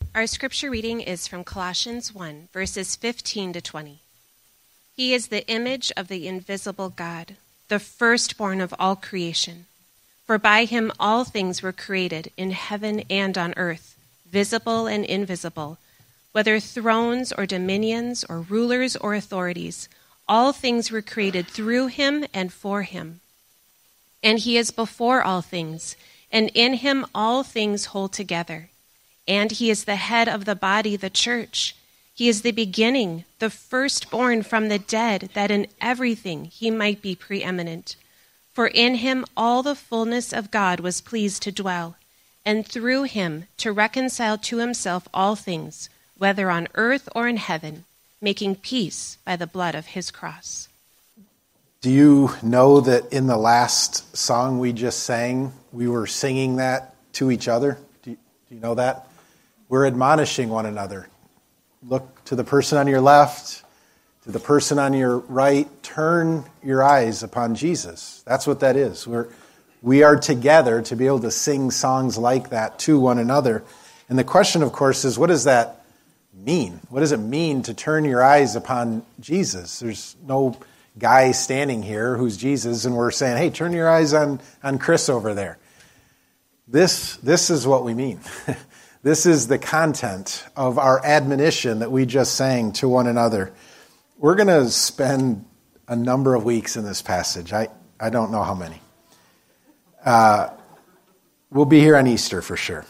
Our scripture reading is from Colossians 1, verses 15 to 20. He is the image of the invisible God, the firstborn of all creation. For by him all things were created in heaven and on earth, visible and invisible, whether thrones or dominions or rulers or authorities. All things were created through him and for him. And he is before all things, and in him all things hold together. And he is the head of the body, the church. He is the beginning, the firstborn from the dead, that in everything he might be preeminent. For in him all the fullness of God was pleased to dwell, and through him to reconcile to himself all things, whether on earth or in heaven, making peace by the blood of his cross. Do you know that in the last song we just sang, we were singing that to each other? Do you know that? We're admonishing one another. Look to the person on your left, to the person on your right. Turn your eyes upon Jesus. That's what that is. We are together to be able to sing songs like that to one another. And the question, of course, is what does that mean? What does it mean to turn your eyes upon Jesus? There's no guy standing here who's Jesus and we're saying, hey, turn your eyes on Chris over there. This is what we mean. This is the content of our admonition that we just sang to one another. We're going to spend a number of weeks in this passage. I don't know how many. We'll be here on Easter for sure.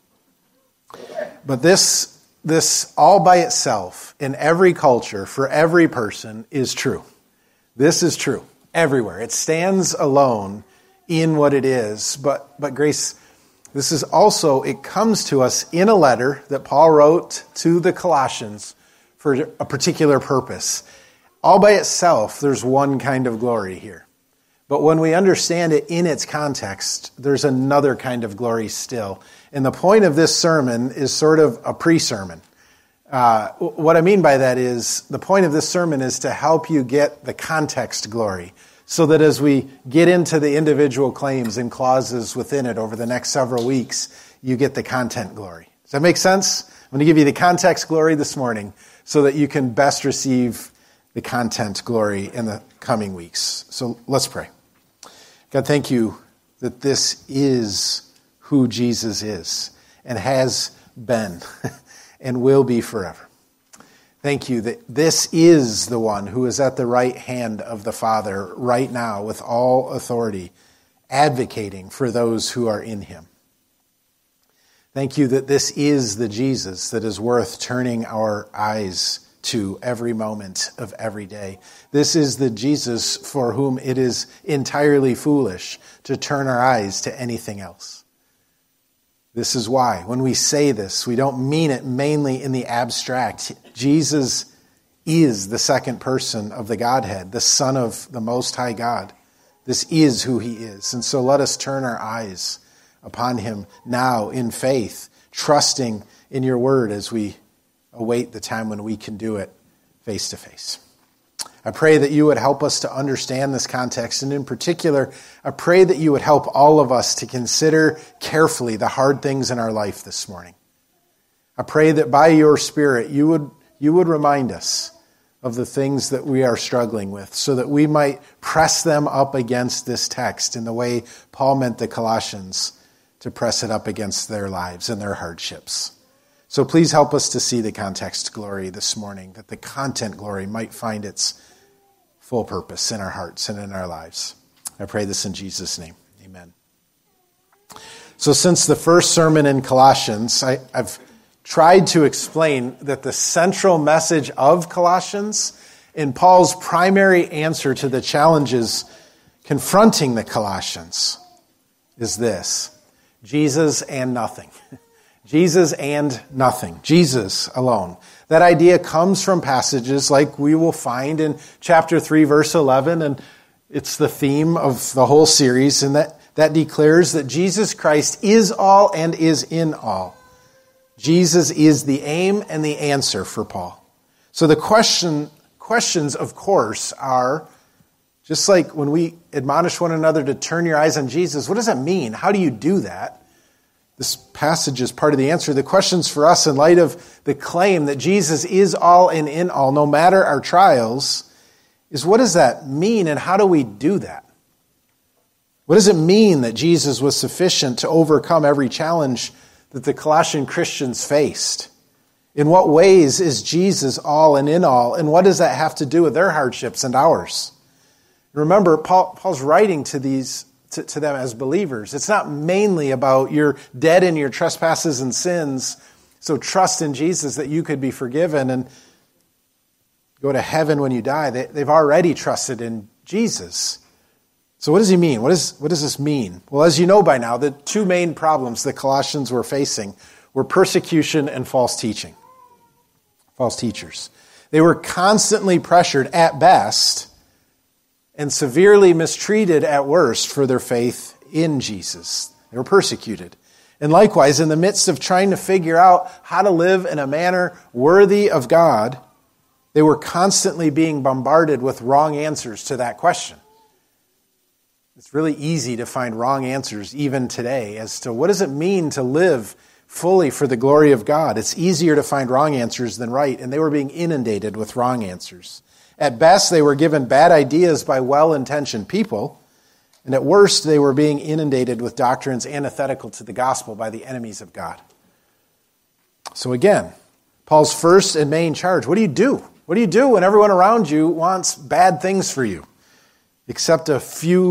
But this all by itself, in every culture, for every person, is true. This is true everywhere. It stands alone in what it is. But Grace, this is also, it comes to us in a letter that Paul wrote to the Colossians for a particular purpose. All by itself, there's one kind of glory here. But when we understand it in its context, there's another kind of glory still. And the point of this sermon is sort of a pre-sermon. What I mean by that is, the point of this sermon is to help you get the context glory, so that as we get into the individual claims and clauses within it over the next several weeks, you get the content glory. Does that make sense? I'm going to give you the context glory this morning so that you can best receive the content glory in the coming weeks. So let's pray. God, thank you that this is who Jesus is and has been and will be forever. Thank you that this is the one who is at the right hand of the Father right now with all authority, advocating for those who are in him. Thank you that this is the Jesus that is worth turning our eyes to every moment of every day. This is the Jesus for whom it is entirely foolish to turn our eyes to anything else. This is why, when we say this, we don't mean it mainly in the abstract. Jesus is the second person of the Godhead, the Son of the Most High God. This is who he is. And so let us turn our eyes upon him now in faith, trusting in your word as we await the time when we can do it face to face. I pray that you would help us to understand this context, and in particular, I pray that you would help all of us to consider carefully the hard things in our life this morning. I pray that by your Spirit, you would remind us of the things that we are struggling with, so that we might press them up against this text in the way Paul meant the Colossians to press it up against their lives and their hardships. So please help us to see the context glory this morning, that the content glory might find its full purpose in our hearts and in our lives. I pray this in Jesus' name. Amen. So since the first sermon in Colossians, I've tried to explain that the central message of Colossians and Paul's primary answer to the challenges confronting the Colossians is this: Jesus and nothing. Jesus and nothing. Jesus alone. That idea comes from passages like we will find in chapter 3, verse 11, and it's the theme of the whole series, and that declares that Jesus Christ is all and is in all. Jesus is the aim and the answer for Paul. So the questions, of course, are, just like when we admonish one another to turn your eyes on Jesus, what does that mean? How do you do that? This passage is part of the answer. The questions for us in light of the claim that Jesus is all and in all, no matter our trials, is what does that mean and how do we do that? What does it mean that Jesus was sufficient to overcome every challenge that the Colossian Christians faced? In what ways is Jesus all and in all? And what does that have to do with their hardships and ours? Remember, Paul's writing to them as believers. It's not mainly about you're dead in your trespasses and sins, so trust in Jesus that you could be forgiven and go to heaven when you die. They've already trusted in Jesus. So what does he mean? What does this mean? Well, as you know by now, the two main problems the Colossians were facing were persecution and false teaching. False teachers. They were constantly pressured at best and severely mistreated at worst for their faith in Jesus. They were persecuted. And likewise, in the midst of trying to figure out how to live in a manner worthy of God, they were constantly being bombarded with wrong answers to that question. It's really easy to find wrong answers even today as to what does it mean to live fully for the glory of God. It's easier to find wrong answers than right, and they were being inundated with wrong answers. At best, they were given bad ideas by well-intentioned people, and at worst, they were being inundated with doctrines antithetical to the gospel by the enemies of God. So again, Paul's first and main charge, what do you do? What do you do when everyone around you wants bad things for you, except a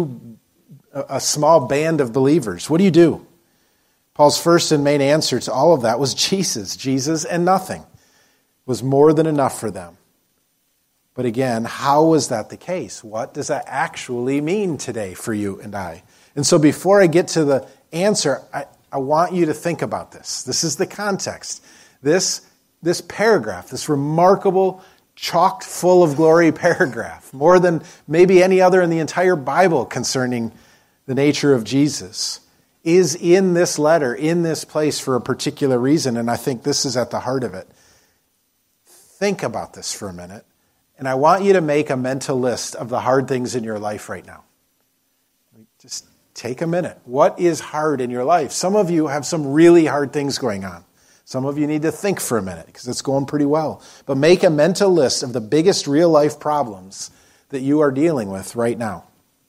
small band of believers? What do you do? Paul's first and main answer to all of that was Jesus. Jesus and nothing was more than enough for them. But again, how was that the case? What does that actually mean today for you and I? And so before I get to the answer, I want you to think about this. This is the context. This paragraph, this remarkable, chocked full of glory paragraph, more than maybe any other in the entire Bible concerning the nature of Jesus, is in this letter, in this place for a particular reason, and I think this is at the heart of it. Think about this for a minute, and I want you to make a mental list of the hard things in your life right now. Just take a minute. What is hard in your life? Some of you have some really hard things going on. Some of you need to think for a minute because it's going pretty well. But make a mental list of the biggest real-life problems that you are dealing with right now.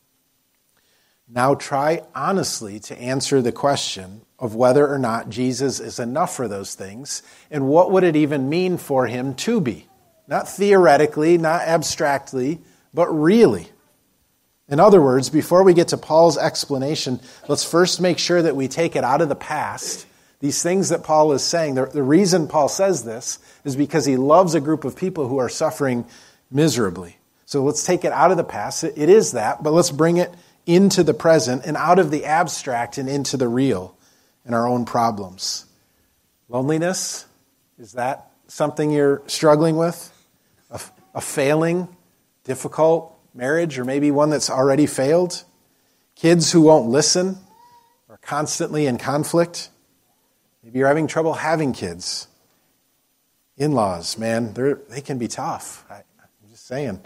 Now try honestly to answer the question of whether or not Jesus is enough for those things, and what would it even mean for him to be? Not theoretically, not abstractly, but really. In other words, before we get to Paul's explanation, let's first make sure that we take it out of the past. These things that Paul is saying, the reason Paul says this is because he loves a group of people who are suffering miserably. So let's take it out of the past. It is that, but let's bring it into the present and out of the abstract and into the real and our own problems. Loneliness, is that something you're struggling with? A failing, difficult marriage, or maybe one that's already failed? Kids who won't listen, or constantly in conflict? Maybe you're having trouble having kids. In-laws, man, they can be tough. I'm just saying.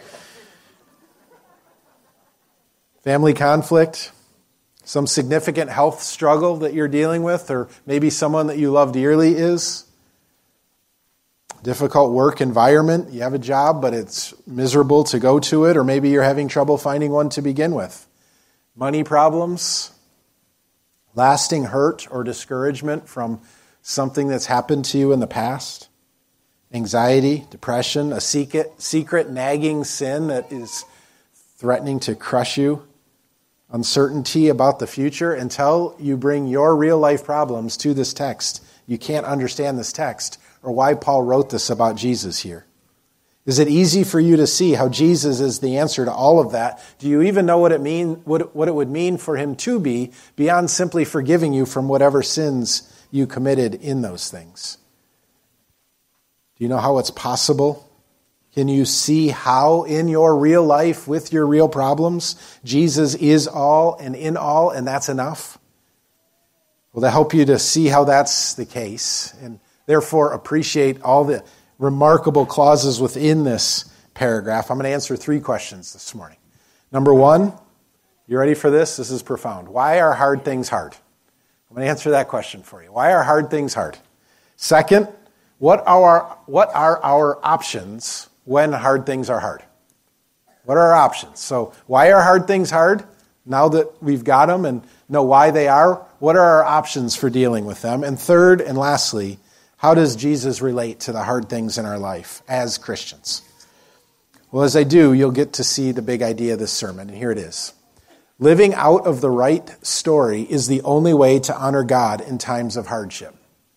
Family conflict, some significant health struggle that you're dealing with, or maybe someone that you love dearly is. Difficult work environment. You have a job, but it's miserable to go to it, or maybe you're having trouble finding one to begin with. Money problems, lasting hurt or discouragement from something that's happened to you in the past. Anxiety, depression, a secret nagging sin that is threatening to crush you. Uncertainty about the future. Until you bring your real life problems to this text, you can't understand this text or why Paul wrote this about Jesus here. Is it easy for you to see how Jesus is the answer to all of that? Do you even know what it would mean for him to be beyond simply forgiving you from whatever sins you committed in those things? Do you know how it's possible? Can you see how in your real life with your real problems, Jesus is all and in all, and that's enough? Will that help you to see how that's the case and therefore appreciate all the remarkable clauses within this paragraph? I'm going to answer 3 questions this morning. Number 1, you ready for this? This is profound. Why are hard things hard? I'm going to answer that question for you. Why are hard things hard? Second, what are our options when hard things are hard? What are our options? So why are hard things hard? Now that we've got them and know why they are, what are our options for dealing with them? And third and lastly, how does Jesus relate to the hard things in our life as Christians? Well, as I do, you'll get to see the big idea of this sermon, and here it is. Living out of the right story is the only way to honor God in times of hardship.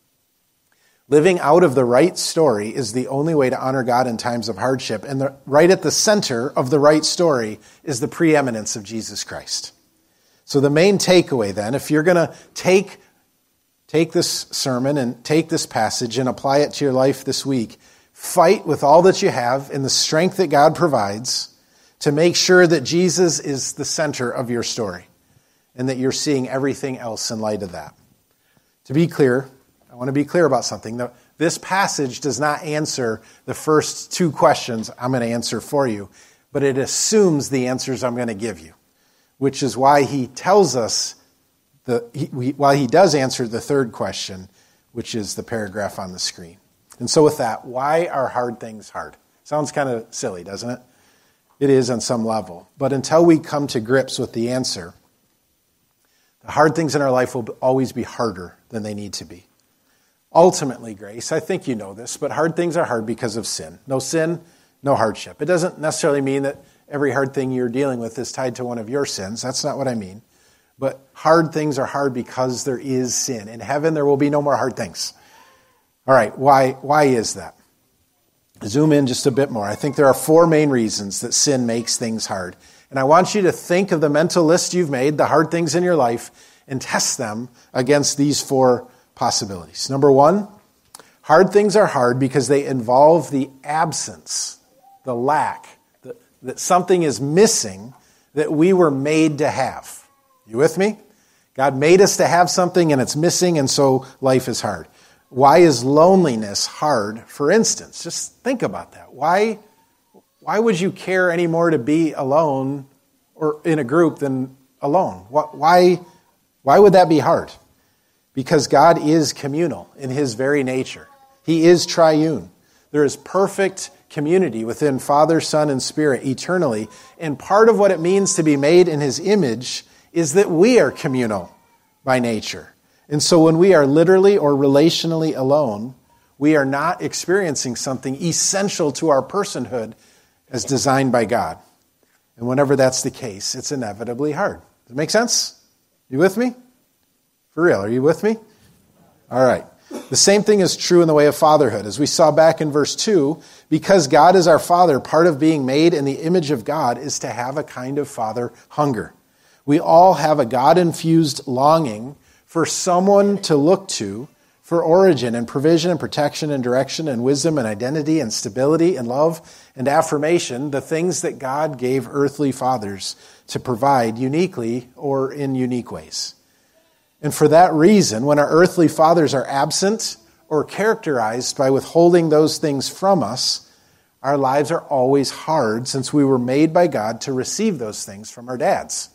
Living out of the right story is the only way to honor God in times of hardship. And right at the center of the right story is the preeminence of Jesus Christ. So the main takeaway then, if you're going to take this sermon and take this passage and apply it to your life this week, fight with all that you have in the strength that God provides to make sure that Jesus is the center of your story and that you're seeing everything else in light of that. To be clear, I want to be clear about something. This passage does not answer the first two questions I'm going to answer for you, but it assumes the answers I'm going to give you, which is why he tells us, why he does answer the third question, which is the paragraph on the screen. And so with that, why are hard things hard? Sounds kind of silly, doesn't it? It is on some level. But until we come to grips with the answer, the hard things in our life will always be harder than they need to be. Ultimately, Grace, I think you know this, but hard things are hard because of sin. No sin, no hardship. It doesn't necessarily mean that every hard thing you're dealing with is tied to one of your sins. That's not what I mean. But hard things are hard because there is sin. In heaven, there will be no more hard things. All right, why is that? Zoom in just a bit more. I think there are four main reasons that sin makes things hard. And I want you to think of the mental list you've made, the hard things in your life, and test them against these four possibilities. Number one, hard things are hard because they involve the absence, the lack, that something is missing that we were made to have. You with me? God made us to have something and it's missing, and so life is hard. Why is loneliness hard, for instance? Just think about that. Why would you care any more to be alone or in a group than alone? Why would that be hard? Because God is communal in his very nature. He is triune. There is perfect community within Father, Son, and Spirit eternally. And part of what it means to be made in his image is that we are communal by nature. And so when we are literally or relationally alone, we are not experiencing something essential to our personhood as designed by God. And whenever that's the case, it's inevitably hard. Does it make sense? You with me? For real, are you with me? All right. The same thing is true in the way of fatherhood. As we saw back in verse 2, because God is our Father, part of being made in the image of God is to have a kind of father hunger. We all have a God-infused longing for someone to look to for origin and provision and protection and direction and wisdom and identity and stability and love and affirmation, the things that God gave earthly fathers to provide uniquely or in unique ways. And for that reason, when our earthly fathers are absent or characterized by withholding those things from us, our lives are always hard since we were made by God to receive those things from our dads.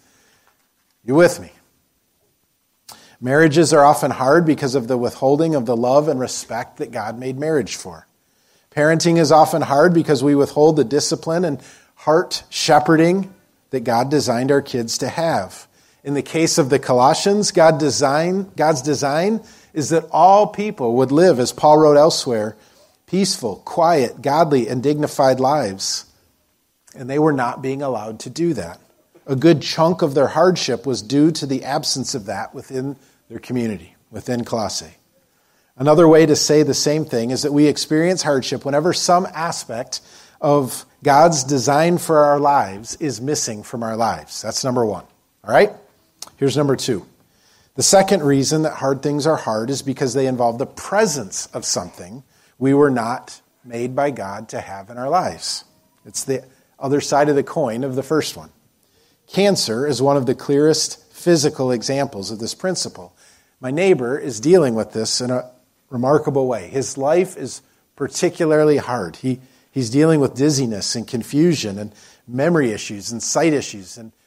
You with me? Marriages are often hard because of the withholding of the love and respect that God made marriage for. Parenting is often hard because we withhold the discipline and heart shepherding that God designed our kids to have. In the case of the Colossians, God's design is that all people would live, as Paul wrote elsewhere, peaceful, quiet, godly, and dignified lives. And they were not being allowed to do that. A good chunk of their hardship was due to the absence of that within their community, within Colossae. Another way to say the same thing is that we experience hardship whenever some aspect of God's design for our lives is missing from our lives. That's number one. All right? Here's number two. The second reason that hard things are hard is because they involve the presence of something we were not made by God to have in our lives. It's the other side of the coin of the first one. Cancer is one of the clearest physical examples of this principle. My neighbor is dealing with this in a remarkable way. His life is particularly hard. He's dealing with dizziness and confusion and memory issues and sight issues. And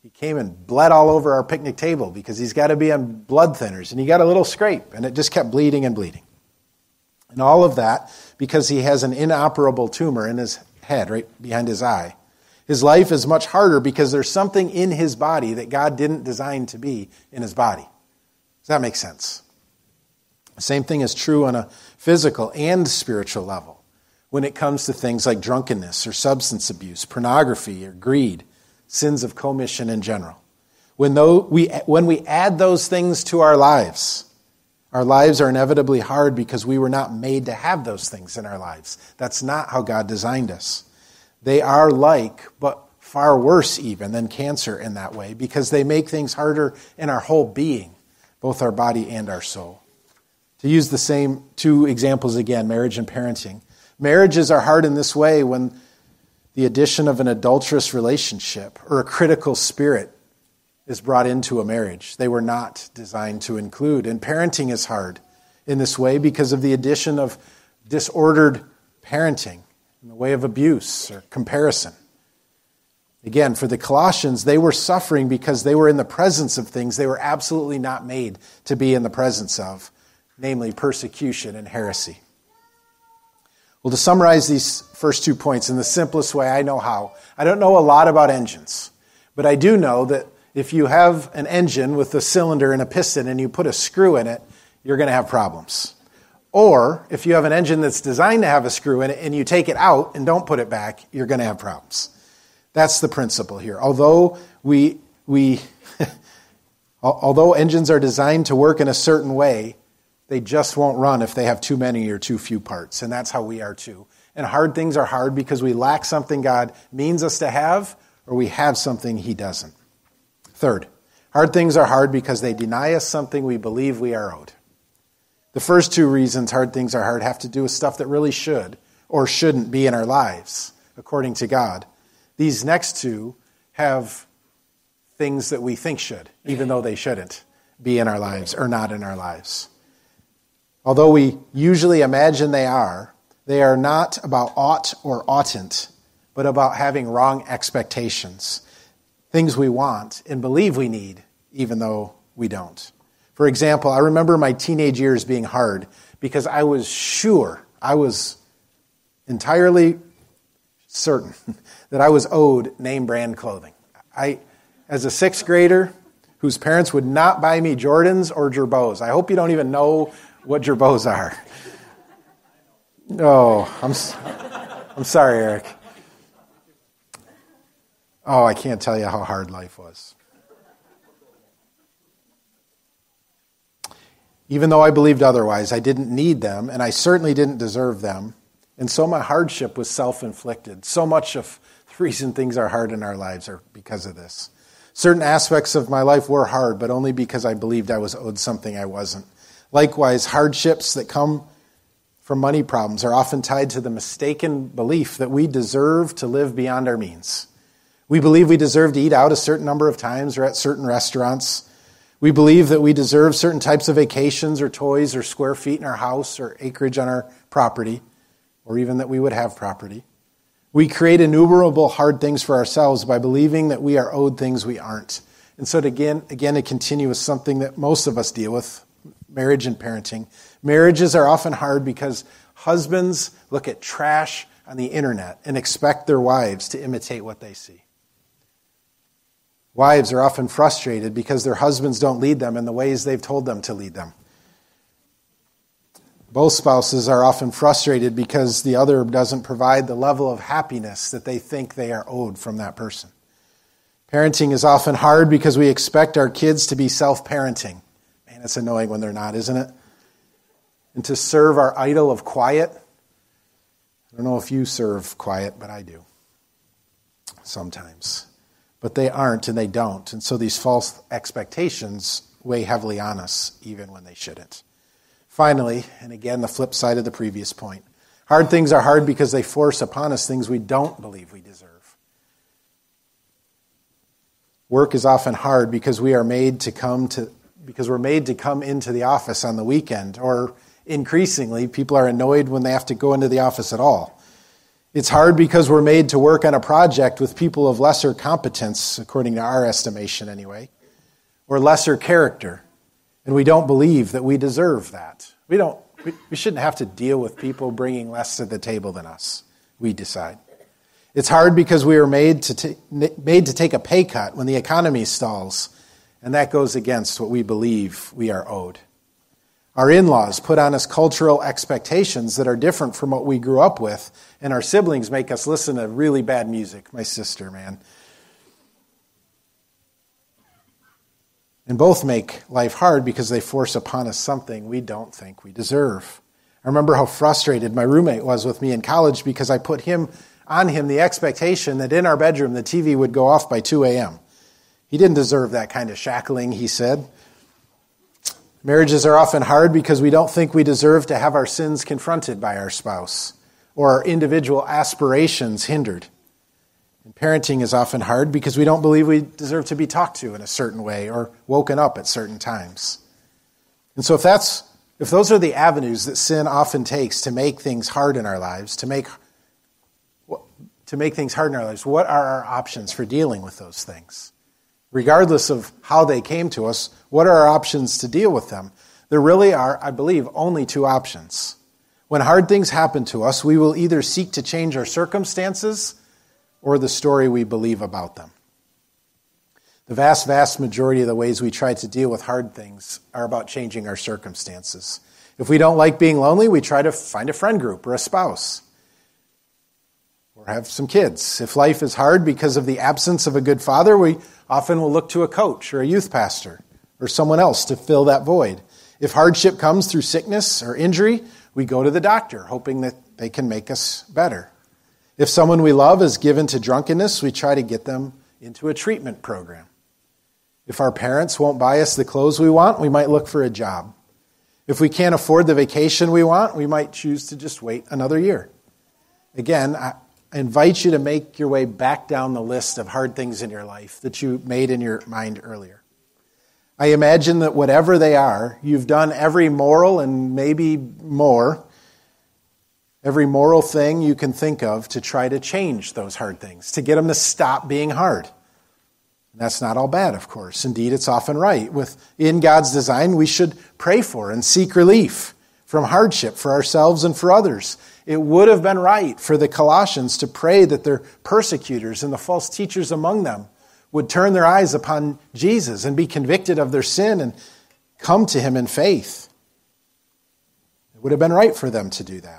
He came and bled all over our picnic table because he's got to be on blood thinners, and he got a little scrape, and it just kept bleeding and bleeding. And all of that because he has an inoperable tumor in his head, right behind his eye. His life is much harder because there's something in his body that God didn't design to be in his body. Does that make sense? The same thing is true on a physical and spiritual level when it comes to things like drunkenness or substance abuse, pornography or greed, sins of commission in general. When we add those things to our lives are inevitably hard because we were not made to have those things in our lives. That's not how God designed us. They are like, but far worse even than cancer in that way because they make things harder in our whole being, both our body and our soul. To use the same two examples again, marriage and parenting. Marriages are hard in this way when the addition of an adulterous relationship or a critical spirit is brought into a marriage they were not designed to include. And parenting is hard in this way because of the addition of disordered parenting in the way of abuse or comparison. Again, for the Colossians, they were suffering because they were in the presence of things they were absolutely not made to be in the presence of, namely persecution and heresy. Well, to summarize these first 2 points in the simplest way I know how, I don't know a lot about engines, but I do know that if you have an engine with a cylinder and a piston and you put a screw in it, you're going to have problems. Or if you have an engine that's designed to have a screw in it and you take it out and don't put it back, you're going to have problems. That's the principle here. Although although engines are designed to work in a certain way, they just won't run if they have too many or too few parts. And that's how we are too. And hard things are hard because we lack something God means us to have, or we have something he doesn't. Third, hard things are hard because they deny us something we believe we are owed. The first two reasons hard things are hard have to do with stuff that really should or shouldn't be in our lives, according to God. These next two have things that we think should, even though they shouldn't be in our lives or not in our lives. Although we usually imagine they are not about ought or oughtn't, but about having wrong expectations. Things we want and believe we need, even though we don't. For example, I remember my teenage years being hard because I was entirely certain that I was owed name brand clothing. As a sixth grader whose parents would not buy me Jordans or Girbauds. I hope you don't even know what Girbauds are. Oh, I'm sorry, Eric. Oh, I can't tell you how hard life was. Even though I believed otherwise, I didn't need them, and I certainly didn't deserve them. And so my hardship was self-inflicted. So much of the reason things are hard in our lives are because of this. Certain aspects of my life were hard, but only because I believed I was owed something I wasn't. Likewise, hardships that come from money problems are often tied to the mistaken belief that we deserve to live beyond our means. We believe we deserve to eat out a certain number of times or at certain restaurants. We believe that we deserve certain types of vacations or toys or square feet in our house or acreage on our property, or even that we would have property. We create innumerable hard things for ourselves by believing that we are owed things we aren't. And so again, to continue with something that most of us deal with, marriage and parenting. Marriages are often hard because husbands look at trash on the internet and expect their wives to imitate what they see. Wives are often frustrated because their husbands don't lead them in the ways they've told them to lead them. Both spouses are often frustrated because the other doesn't provide the level of happiness that they think they are owed from that person. Parenting is often hard because we expect our kids to be self-parenting. Man, it's annoying when they're not, isn't it? And to serve our idol of quiet. I don't know if you serve quiet, but I do. Sometimes. But they aren't and they don't. And so these false expectations weigh heavily on us, even when they shouldn't. Finally, and again, the flip side of the previous point, hard things are hard because they force upon us things we don't believe we deserve. Work is often hard because we're made to come into the office on the weekend, or increasingly, people are annoyed when they have to go into the office at all. It's hard because we're made to work on a project with people of lesser competence, according to our estimation anyway, or lesser character, and we don't believe that we deserve that. We shouldn't have to deal with people bringing less to the table than us, we decide. It's hard because we are made to take a pay cut when the economy stalls, and that goes against what we believe we are owed. Our in-laws put on us cultural expectations that are different from what we grew up with, and our siblings make us listen to really bad music. My sister, man. And both make life hard because they force upon us something we don't think we deserve. I remember how frustrated my roommate was with me in college because I put on him the expectation that in our bedroom the TV would go off by 2 a.m. He didn't deserve that kind of shackling, he said. Marriages are often hard because we don't think we deserve to have our sins confronted by our spouse or our individual aspirations hindered. And parenting is often hard because we don't believe we deserve to be talked to in a certain way or woken up at certain times. And so if those are the avenues that sin often takes to make things hard in our lives, to make things hard in our lives, what are our options for dealing with those things? Regardless of how they came to us, what are our options to deal with them? There really are, I believe, only two options. When hard things happen to us, we will either seek to change our circumstances or the story we believe about them. The vast, vast majority of the ways we try to deal with hard things are about changing our circumstances. If we don't like being lonely, we try to find a friend group or a spouse. Or have some kids. If life is hard because of the absence of a good father, we often will look to a coach or a youth pastor or someone else to fill that void. If hardship comes through sickness or injury, we go to the doctor, hoping that they can make us better. If someone we love is given to drunkenness, we try to get them into a treatment program. If our parents won't buy us the clothes we want, we might look for a job. If we can't afford the vacation we want, we might choose to just wait another year. Again, I invite you to make your way back down the list of hard things in your life that you made in your mind earlier. I imagine that whatever they are, you've done every moral and maybe more, every moral thing you can think of to try to change those hard things, to get them to stop being hard. And that's not all bad, of course. Indeed, it's often right. In God's design, we should pray for and seek relief from hardship for ourselves and for others. It would have been right for the Colossians to pray that their persecutors and the false teachers among them would turn their eyes upon Jesus and be convicted of their sin and come to him in faith. It would have been right for them to do that.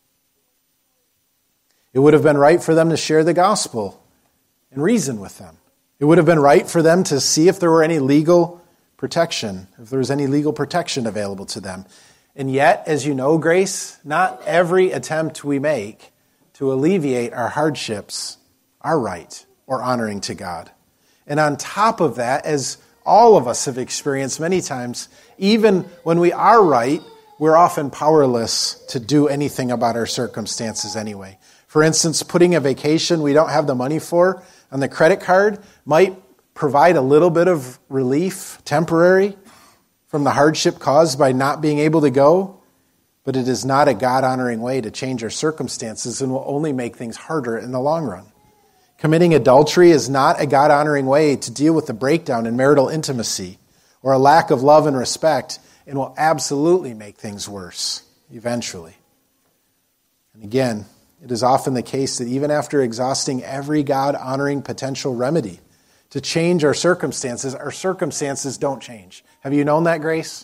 It would have been right for them to share the gospel and reason with them. It would have been right for them to see if there were any legal protection, if there was any legal protection available to them. And yet, as you know, Grace, not every attempt we make to alleviate our hardships are right or honoring to God. And on top of that, as all of us have experienced many times, even when we are right, we're often powerless to do anything about our circumstances anyway. For instance, putting a vacation we don't have the money for on the credit card might provide a little bit of relief, temporary, from the hardship caused by not being able to go, but it is not a God-honoring way to change our circumstances and will only make things harder in the long run. Committing adultery is not a God-honoring way to deal with the breakdown in marital intimacy or a lack of love and respect, and will absolutely make things worse eventually. And again, it is often the case that even after exhausting every God-honoring potential remedy to change our circumstances don't change. Have you known that, Grace?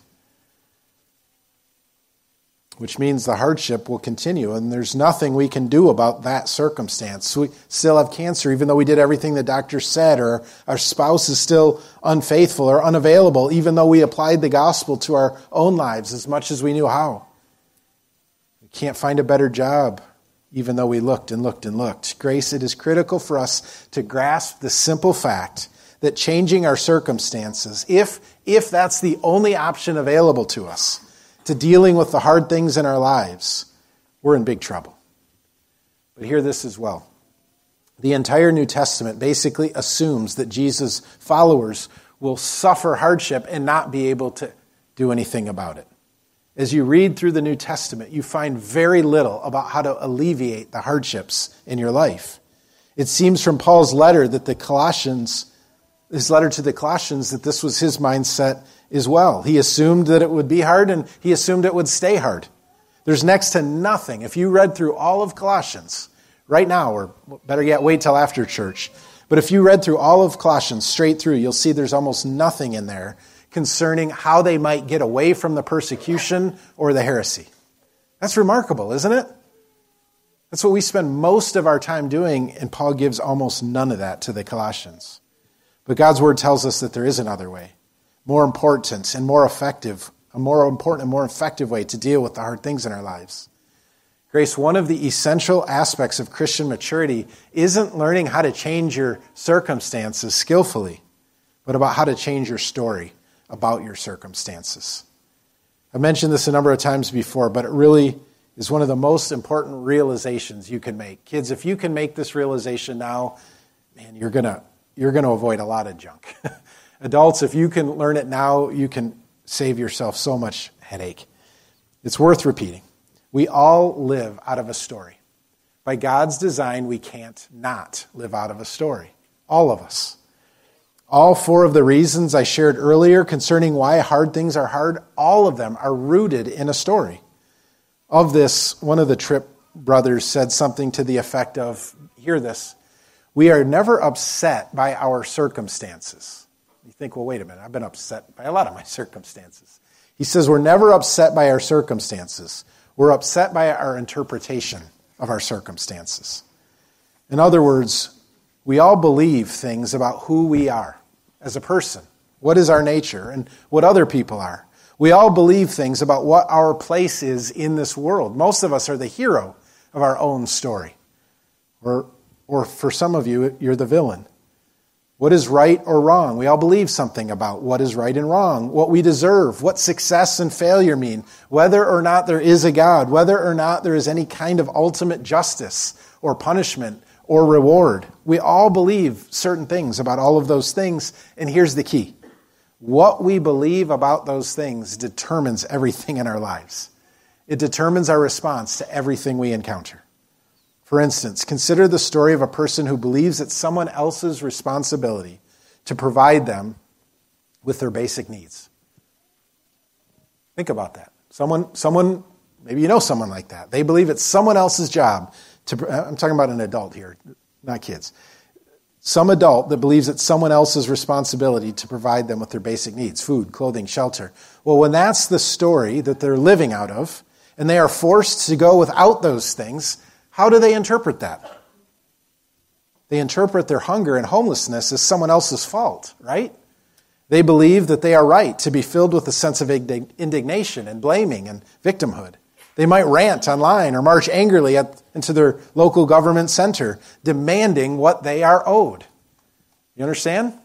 Which means the hardship will continue, and there's nothing we can do about that circumstance. We still have cancer, even though we did everything the doctor said, or our spouse is still unfaithful or unavailable, even though we applied the gospel to our own lives as much as we knew how. We can't find a better job, even though we looked and looked and looked. Grace, it is critical for us to grasp the simple fact that changing our circumstances, if that's the only option available to us, to dealing with the hard things in our lives, we're in big trouble. But hear this as well. The entire New Testament basically assumes that Jesus' followers will suffer hardship and not be able to do anything about it. As you read through the New Testament, you find very little about how to alleviate the hardships in your life. It seems from Paul's letter to the Colossians, that this was his mindset as well. He assumed that it would be hard, and he assumed it would stay hard. There's next to nothing. If you read through all of Colossians right now, or better yet, wait till after church, but if you read through all of Colossians straight through, you'll see there's almost nothing in there concerning how they might get away from the persecution or the heresy. That's remarkable, isn't it? That's what we spend most of our time doing, and Paul gives almost none of that to the Colossians. But God's word tells us that there is another way, more important and more effective way to deal with the hard things in our lives. Grace, one of the essential aspects of Christian maturity isn't learning how to change your circumstances skillfully, but about how to change your story about your circumstances. I've mentioned this a number of times before, but it really is one of the most important realizations you can make. Kids, if you can make this realization now, man, you're going to avoid a lot of junk. Adults, if you can learn it now, you can save yourself so much headache. It's worth repeating. We all live out of a story. By God's design, we can't not live out of a story. All of us. All four of the reasons I shared earlier concerning why hard things are hard, all of them are rooted in a story. Of this, one of the Tripp brothers said something to the effect of, hear this, we are never upset by our circumstances. You think, well, wait a minute, I've been upset by a lot of my circumstances. He says we're never upset by our circumstances. We're upset by our interpretation of our circumstances. In other words, we all believe things about who we are as a person, what is our nature, and what other people are. We all believe things about what our place is in this world. Most of us are the hero of our own story. Or for some of you, you're the villain. What is right or wrong? We all believe something about what is right and wrong, what we deserve, what success and failure mean, whether or not there is a God, whether or not there is any kind of ultimate justice or punishment or reward. We all believe certain things about all of those things, and here's the key. What we believe about those things determines everything in our lives. It determines our response to everything we encounter. For instance, consider the story of a person who believes it's someone else's responsibility to provide them with their basic needs. Think about that. Someone, maybe you know someone like that. They believe it's someone else's job I'm talking about an adult here, not kids. Some adult that believes it's someone else's responsibility to provide them with their basic needs, food, clothing, shelter. Well, when that's the story that they're living out of, and they are forced to go without those things, how do they interpret that? They interpret their hunger and homelessness as someone else's fault, right? They believe that they are right to be filled with a sense of indignation and blaming and victimhood. They might rant online or march angrily into their local government center, demanding what they are owed. You understand?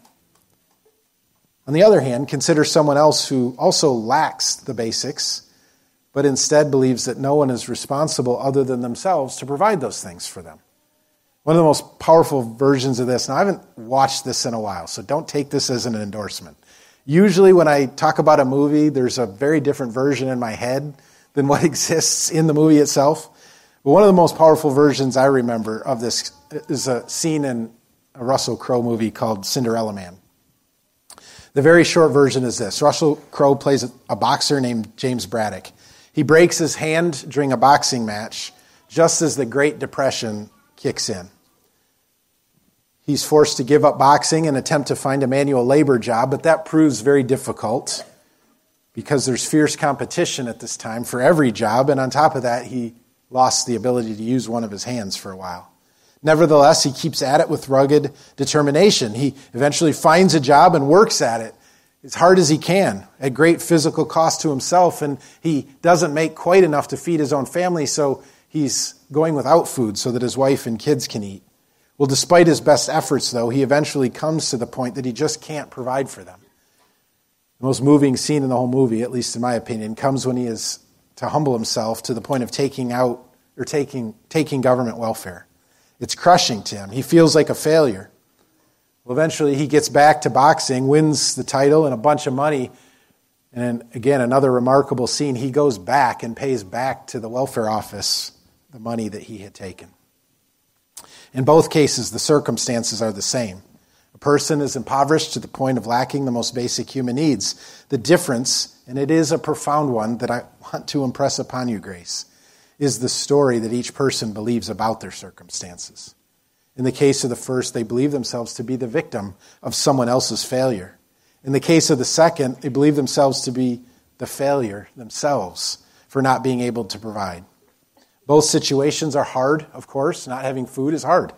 On the other hand, consider someone else who also lacks the basics, but instead believes that no one is responsible other than themselves to provide those things for them. One of the most powerful versions of this, now I haven't watched this in a while, so don't take this as an endorsement. Usually when I talk about a movie, there's a very different version in my head than what exists in the movie itself. But one of the most powerful versions I remember of this is a scene in a Russell Crowe movie called Cinderella Man. The very short version is this. Russell Crowe plays a boxer named James Braddock. He breaks his hand during a boxing match just as the Great Depression kicks in. He's forced to give up boxing and attempt to find a manual labor job, but that proves very difficult because there's fierce competition at this time for every job, and on top of that, he lost the ability to use one of his hands for a while. Nevertheless, he keeps at it with rugged determination. He eventually finds a job and works at it as hard as he can, at great physical cost to himself, and he doesn't make quite enough to feed his own family, so he's going without food so that his wife and kids can eat. Well, despite his best efforts, though, he eventually comes to the point that he just can't provide for them. The most moving scene in the whole movie, at least in my opinion, comes when he is to humble himself to the point of taking government welfare. It's crushing to him. He feels like a failure. Well, eventually he gets back to boxing, wins the title and a bunch of money, And again, another remarkable scene, he goes back and pays back to the welfare office the money that he had taken. In both cases, the circumstances are the same. A person is impoverished to the point of lacking the most basic human needs. The difference, and it is a profound one that I want to impress upon you, Grace, is the story that each person believes about their circumstances. In the case of the first, they believe themselves to be the victim of someone else's failure. In the case of the second, they believe themselves to be the failure themselves for not being able to provide. Both situations are hard, of course. Not having food is hard.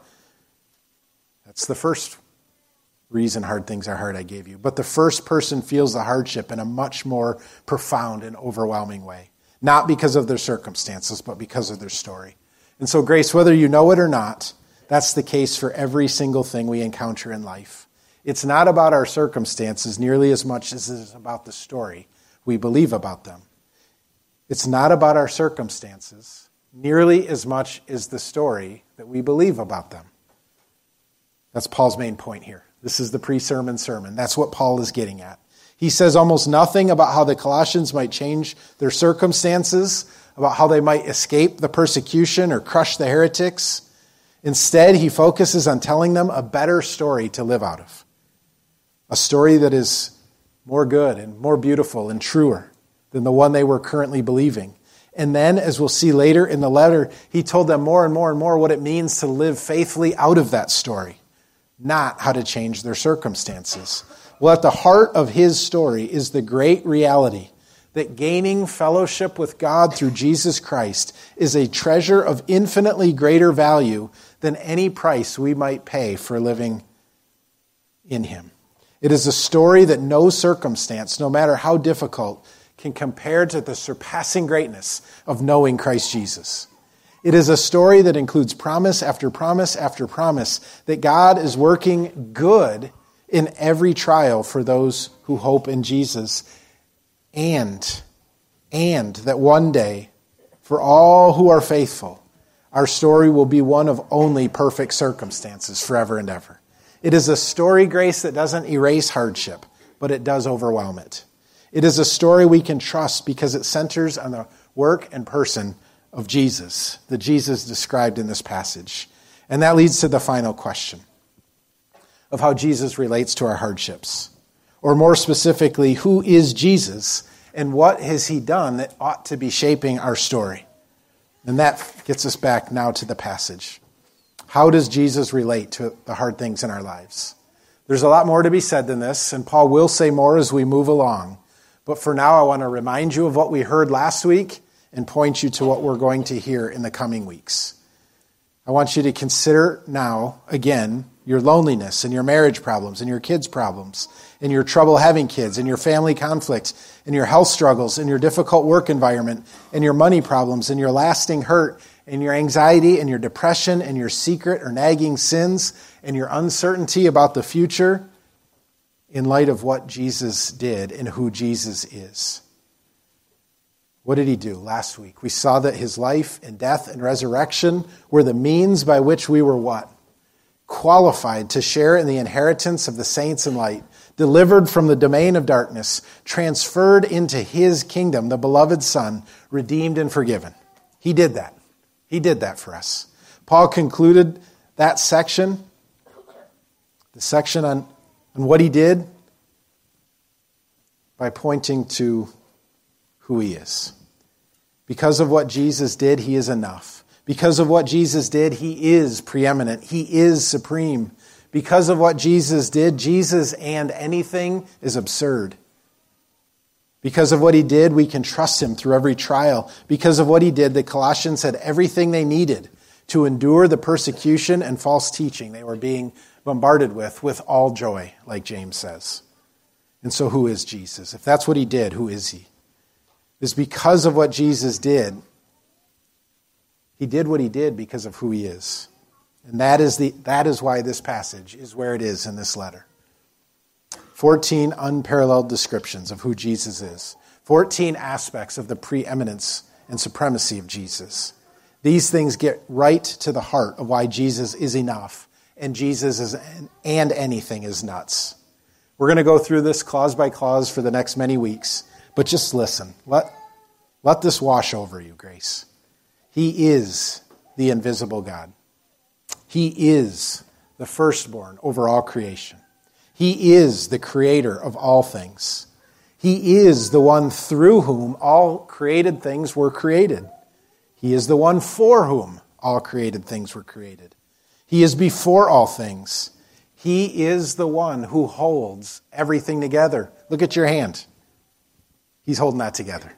That's the first reason hard things are hard I gave you. But the first person feels the hardship in a much more profound and overwhelming way. Not because of their circumstances, but because of their story. And so, Grace, whether you know it or not, that's the case for every single thing we encounter in life. It's not about our circumstances nearly as much as it is about the story we believe about them. It's not about our circumstances nearly as much as the story that we believe about them. That's Paul's main point here. This is the pre-sermon sermon. That's what Paul is getting at. He says almost nothing about how the Colossians might change their circumstances, about how they might escape the persecution or crush the heretics. Instead, he focuses on telling them a better story to live out of. A story that is more good and more beautiful and truer than the one they were currently believing. And then, as we'll see later in the letter, he told them more and more and more what it means to live faithfully out of that story, not how to change their circumstances. Well, at the heart of his story is the great reality that gaining fellowship with God through Jesus Christ is a treasure of infinitely greater value than any price we might pay for living in him. It is a story that no circumstance, no matter how difficult, can compare to the surpassing greatness of knowing Christ Jesus. It is a story that includes promise after promise after promise that God is working good in every trial for those who hope in Jesus, and that one day, for all who are faithful, our story will be one of only perfect circumstances forever and ever. It is a story, Grace, that doesn't erase hardship, but it does overwhelm it. It is a story we can trust because it centers on the work and person of Jesus, the Jesus described in this passage. And that leads to the final question of how Jesus relates to our hardships. Or more specifically, who is Jesus and what has he done that ought to be shaping our story? And that gets us back now to the passage. How does Jesus relate to the hard things in our lives? There's a lot more to be said than this, and Paul will say more as we move along. But for now, I want to remind you of what we heard last week and point you to what we're going to hear in the coming weeks. I want you to consider now, again, your loneliness and your marriage problems and your kids' problems and your trouble having kids and your family conflicts and your health struggles and your difficult work environment and your money problems and your lasting hurt and your anxiety and your depression and your secret or nagging sins and your uncertainty about the future in light of what Jesus did and who Jesus is. What did he do last week? We saw that his life and death and resurrection were the means by which we were what? Qualified to share in the inheritance of the saints in light, delivered from the domain of darkness, transferred into his kingdom, the beloved Son, redeemed and forgiven. He did that. He did that for us. Paul concluded that section, the section on what he did, by pointing to who he is. Because of what Jesus did, he is enough. Because of what Jesus did, he is preeminent. He is supreme. Because of what Jesus did, Jesus and anything is absurd. Because of what he did, we can trust him through every trial. Because of what he did, the Colossians had everything they needed to endure the persecution and false teaching they were being bombarded with all joy, like James says. And so who is Jesus? If that's what he did, who is he? It's because of what Jesus did. He did what he did because of who he is. And that is why this passage is where it is in this letter. 14 unparalleled descriptions of who Jesus is. 14 aspects of the preeminence and supremacy of Jesus. These things get right to the heart of why Jesus is enough and Jesus is and anything is nuts. We're going to go through this clause by clause for the next many weeks. But just listen. Let this wash over you, Grace. He is the invisible God. He is the firstborn over all creation. He is the creator of all things. He is the one through whom all created things were created. He is the one for whom all created things were created. He is before all things. He is the one who holds everything together. Look at your hand. He's holding that together.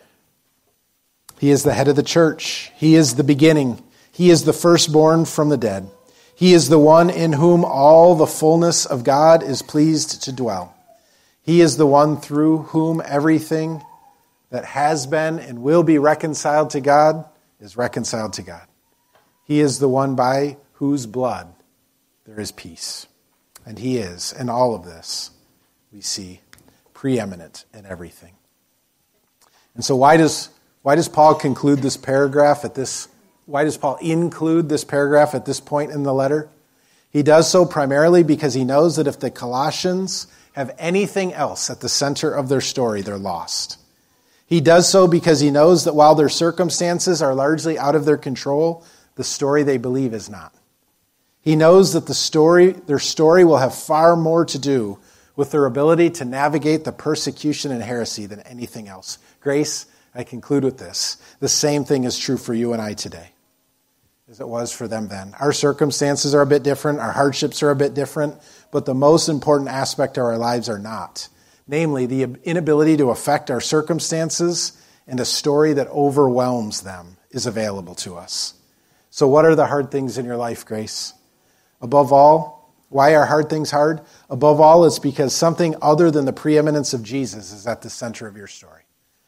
He is the head of the church. He is the beginning. He is the firstborn from the dead. He is the one in whom all the fullness of God is pleased to dwell. He is the one through whom everything that has been and will be reconciled to God is reconciled to God. He is the one by whose blood there is peace. And he is, in all of this, we see, preeminent in everything. And so why does Paul conclude this paragraph at this? Why does Paul include this paragraph at this point in the letter? He does so primarily because he knows that if the Colossians have anything else at the center of their story, they're lost. He does so because he knows that while their circumstances are largely out of their control, the story they believe is not. He knows that their story will have far more to do with their ability to navigate the persecution and heresy than anything else. Grace, I conclude with this. The same thing is true for you and I today as it was for them then. Our circumstances are a bit different. Our hardships are a bit different. But the most important aspect of our lives are not. Namely, the inability to affect our circumstances and a story that overwhelms them is available to us. So what are the hard things in your life, Grace? Above all, why are hard things hard? Above all, it's because something other than the preeminence of Jesus is at the center of your story.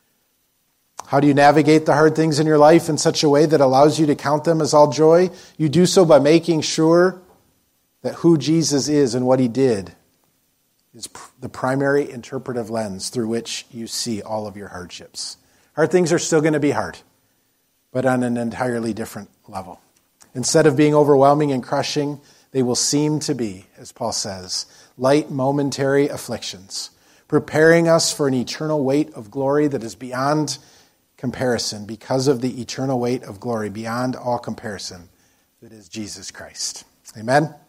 How do you navigate the hard things in your life in such a way that allows you to count them as all joy? You do so by making sure that who Jesus is and what he did is the primary interpretive lens through which you see all of your hardships. Hard things are still going to be hard, but on an entirely different level. Instead of being overwhelming and crushing, they will seem to be, as Paul says, light momentary afflictions, preparing us for an eternal weight of glory that is beyond comparison because of the eternal weight of glory beyond all comparison that is Jesus Christ. Amen?